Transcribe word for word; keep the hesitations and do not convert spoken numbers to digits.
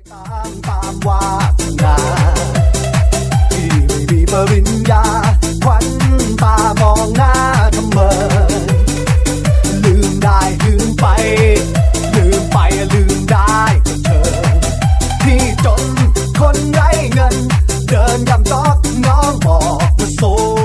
ตามตามวาสนาที่ไม่มีปริญญาควันตามองหน้าทำเมอลืมได้ลืมไปลืมไปลืมได้ก็เธอที่จนคนไร้เงินเดินยำซอกน้องบอกว่าโซ